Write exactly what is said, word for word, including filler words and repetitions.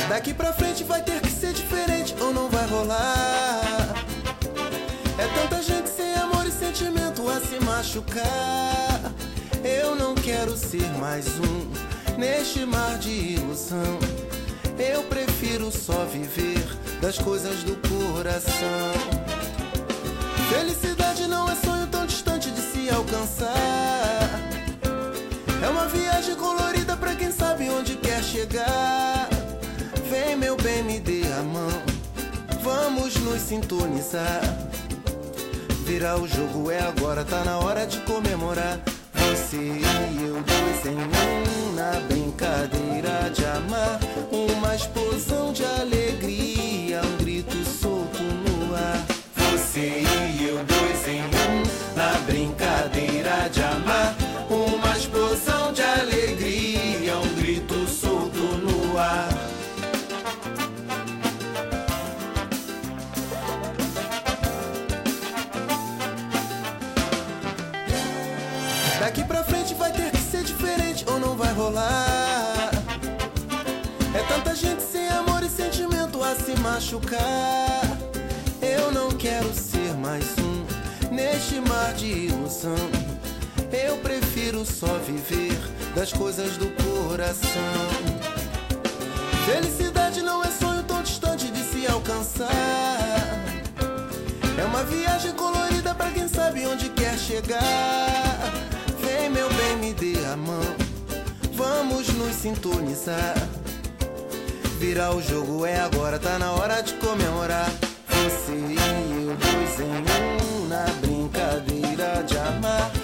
Daqui pra frente vai ter que ser diferente ou não vai rolar. É tanta gente sem amor e sentimento a se machucar. Eu não quero ser mais um neste mar de ilusão. Eu prefiro só viver das coisas do coração. Felicidade não é sonho tão distante de se alcançar. É uma viagem colorida pra quem sabe onde quer chegar. Vem meu bem, me dê a mão, vamos nos sintonizar. Virar o jogo é agora, tá na hora de comemorar. Você e eu, dois em um, na brincadeira de amar. Uma explosão de alegria, um grito solto no ar. Você e eu, dois em um, na brincadeira de amar. Uma explosão de alegria, um grito solto no ar. Daqui pra frente vai ter que ser diferente ou não vai rolar. É tanta gente sem amor e sentimento a se machucar. Eu não quero ser mais um neste mar de ilusão. Eu prefiro só viver das coisas do coração. Felicidade não é sonho tão distante de se alcançar. É uma viagem colorida pra quem sabe onde quer chegar. Vem meu bem, me dê a mão, vamos nos sintonizar. Virar o jogo é agora, tá na hora de comemorar. Você e eu, dois em um, na brincadeira de amar.